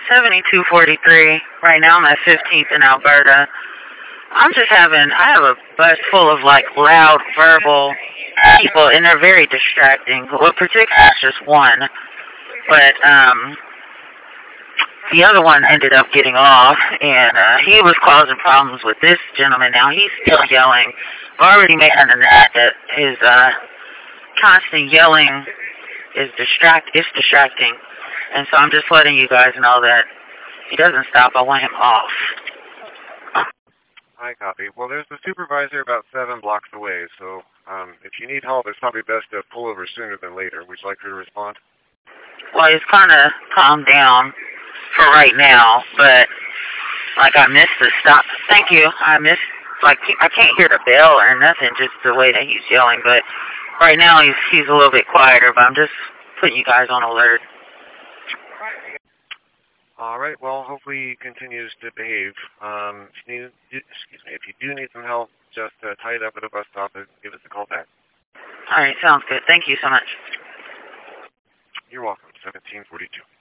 7243. Right now I'm at 15th in Alberta. I have a bus full of like loud verbal people and they're very distracting. Well, particularly just one. But, the other one ended up getting off and, he was causing problems with this gentleman now. He's still yelling. I've already made an ad that his, constant yelling is distracting. And so I'm just letting you guys know that if he doesn't stop, I want him off. I copy. Well, there's the supervisor about 7 blocks away, so if you need help, it's probably best to pull over sooner than later. Would you like her to respond? Well, he's kind of calmed down for right now, but, like, I missed the stop. Thank you. I can't hear the bell or nothing, just the way that he's yelling, but right now he's a little bit quieter, but I'm just putting you guys on alert. All right. Well, hopefully he continues to behave. If you do need some help, just tie it up at a bus stop and give us a call back. All right. Sounds good. Thank you so much. You're welcome. 1742.